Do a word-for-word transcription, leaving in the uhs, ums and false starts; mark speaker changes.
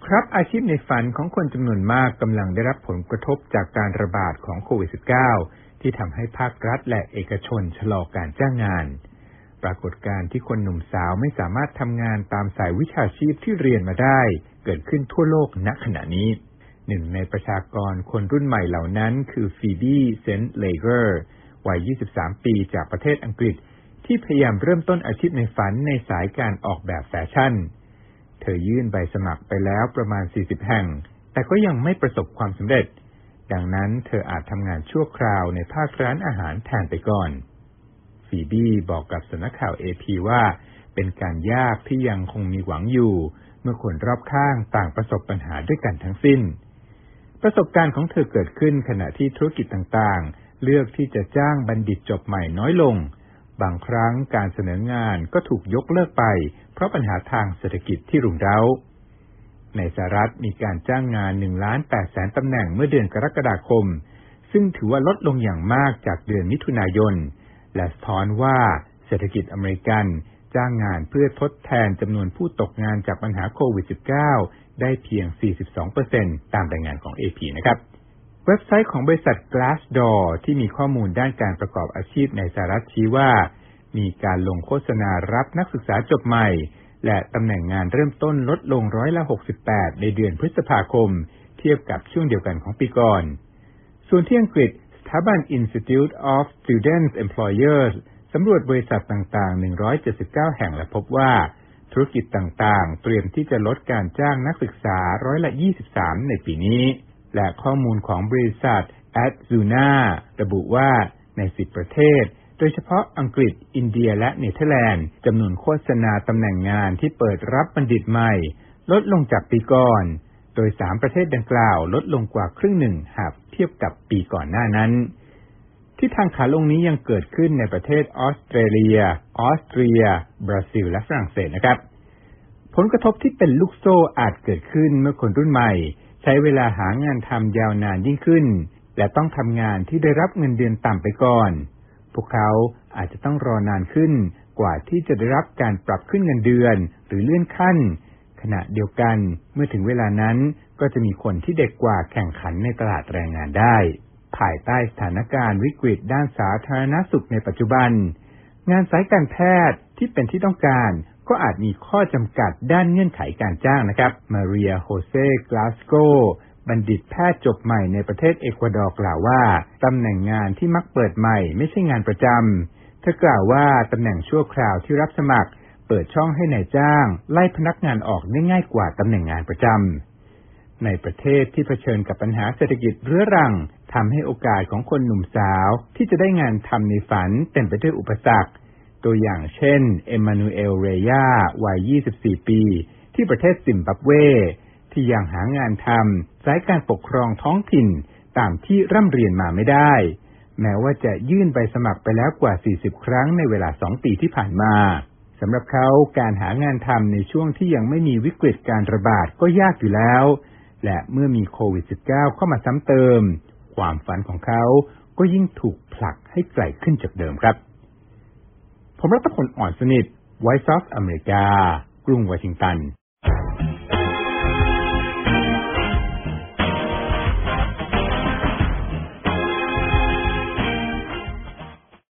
Speaker 1: ครับอาชีพในฝันของคนจำนวนมากกำลังได้รับผลกระทบจากการระบาดของโควิด สิบเก้า ที่ทำให้ภาครัฐและเอกชนชะลอการจ้างงานปรากฏการณ์ที่คนหนุ่มสาวไม่สามารถทำงานตามสายวิชาชีพที่เรียนมาได้เกิดขึ้นทั่วโลกณขณะนี้หนึ่งในประชากรคนรุ่นใหม่เหล่านั้นคือฟีบี้เซนต์เลเกอร์วัยยี่สิบสามปีจากประเทศอังกฤษที่พยายามเริ่มต้นอาชีพในฝันในสายการออกแบบแฟชั่นเธอยื่นใบสมัครไปแล้วประมาณสี่สิบแห่งแต่ก็ยังไม่ประสบความสำเร็จดังนั้นเธออาจทำงานชั่วคราวในภาคร้านอาหารแทนไปก่อนฟีบี้บอกกับสำนักข่าว เอ พี ว่าเป็นการยากที่ยังคงมีหวังอยู่เมื่อคนรอบข้างต่างประสบปัญหาด้วยกันทั้งสิ้นประสบการณ์ของเธอเกิดขึ้นขณะที่ธุรกิจต่างๆเลือกที่จะจ้างบัณฑิตจบใหม่น้อยลงบางครั้งการเสนองานก็ถูกยกเลิกไปเพราะปัญหาทางเศรษฐกิจที่รุมเร้าในสหรัฐมีการจ้างงาน หนึ่งล้านแปดแสน ตำแหน่งเมื่อเดือนกรกฎาคมซึ่งถือว่าลดลงอย่างมากจากเดือนมิถุนายนและสะท้อนว่าเศรษฐกิจอเมริกันจ้างงานเพื่อทดแทนจำนวนผู้ตกงานจากปัญหาโควิด สิบเก้า ได้เพียง สี่สิบสองเปอร์เซ็นต์ ตามรายงานของ เอ พี นะครับเว็บไซต์ของบริษัท Glassdoor ที่มีข้อมูลด้านการประกอบอาชีพในสหรัฐชี้ว่ามีการลงโฆษณารับนักศึกษาจบใหม่และตำแหน่งงานเริ่มต้นลดลงร้อยละหกสิบแปดในเดือนพฤษภาคมเทียบกับช่วงเดียวกันของปีก่อนส่วนที่อังกฤษสถาบัน Institute of Student Employers สำรวจบริษัทต่างๆหนึ่งร้อยเจ็ดสิบเก้าแห่งและพบว่าธุรกิจต่างๆเตรียมที่จะลดการจ้างนักศึกษาร้อยละยี่สิบสามในปีนี้และข้อมูลของบริษัท Adzuna ระบุว่าในสิบประเทศโดยเฉพาะอังกฤษอินเดียและเนเธอร์แลนด์จำนวนโฆษณาตำแหน่งงานที่เปิดรับบัณฑิตใหม่ลดลงจากปีก่อนโดยสามประเทศดังกล่าวลดลงกว่าครึ่งหนึ่งหากเทียบกับปีก่อนหน้านั้นที่ทางขาลงนี้ยังเกิดขึ้นในประเทศออสเตรเลียออสเตรียบราซิลและฝรั่งเศสนะครับผลกระทบที่เป็นลูกโซ่อาจเกิดขึ้นเมื่อคนรุ่นใหม่ใช้เวลาหางานทำยาวนานยิ่งขึ้นและต้องทำงานที่ได้รับเงินเดือนต่ำไปก่อนพวกเขาอาจจะต้องรอนานขึ้นกว่าที่จะได้รับการปรับขึ้นเงินเดือนหรือเลื่อนขั้นขณะเดียวกันเมื่อถึงเวลานั้นก็จะมีคนที่เด็กกว่าแข่งขันในตลาดแรงงานได้ภายใต้สถานการณ์วิกฤตด้านสาธารณสุขในปัจจุบันงานสายการแพทย์ที่เป็นที่ต้องการก็อาจมีข้อจำกัดด้านเงื่อนไขการจ้างนะครับมาเรียโฮเซกลาสโกบัณฑิตแพทย์จบใหม่ในประเทศเอกวาดอร์กล่าวว่าตำแหน่งงานที่มักเปิดใหม่ไม่ใช่งานประจำเธอกล่าวว่าตำแหน่งชั่วคราวที่รับสมัครเปิดช่องให้นายจ้างไล่พนักงานออกได้ง่ายกว่าตำแหน่งงานประจำในประเทศที่เผชิญกับปัญหาเศรษฐกิจเรื้อรังทำให้โอกาสของคนหนุ่มสาวที่จะได้งานทำในฝันเต็มไปด้วยอุปสรรคตัวอย่างเช่นเอมมานูเอลเรยาวัยยี่สิบสี่ปีที่ประเทศซิมบับเวที่ยังหางานทำสายการปกครองท้องถิ่นตามที่ร่ำเรียนมาไม่ได้แม้ว่าจะยื่นใบสมัครไปแล้วกว่าสี่สิบครั้งในเวลาสองปีที่ผ่านมาสำหรับเขาการหางานทำในช่วงที่ยังไม่มีวิกฤตการระบาดก็ยากอยู่แล้วและเมื่อมีโควิด สิบเก้า เข้ามาซ้ำเติมความฝันของเขาก็ยิ่งถูกผลักให้ไกลขึ้นจากเดิมครับผมรัตพล อ่อนสนิท Voice of America กรุงวอชิงตัน